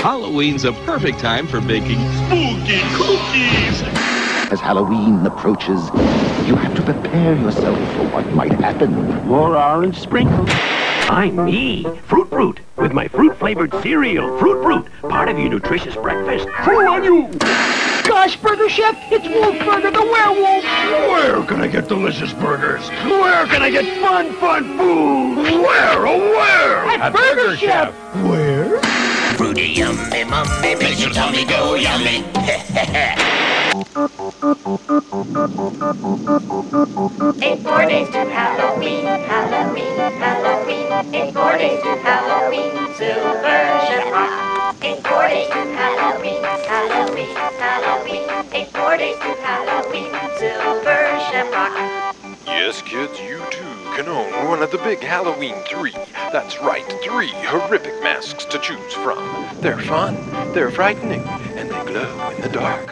Halloween's a perfect time for baking spooky cookies. As Halloween approaches, you have to prepare yourself for what might happen. More orange sprinkles. I'm me, Fruit Brute, with my fruit-flavored cereal, Fruit Brute, part of your nutritious breakfast. Fool on you! Gosh, Burger Chef, it's Wolfburger the werewolf! Where can I get delicious burgers? Where can I get fun food? Where, oh where? At Burger Chef! Where? Fruity yummy mummy makes your tummy go yummy. 8 more days to Halloween, Halloween, Halloween. 8 more days to Halloween, Silver Shamrock. 8 more days to Halloween, Halloween, Halloween. 8 more days to Halloween, Silver Shamrock. Yes, kids, you too can own one of the big Halloween 3. That's right, 3 horrific masks to choose from. They're fun, they're frightening, and they glow in the dark.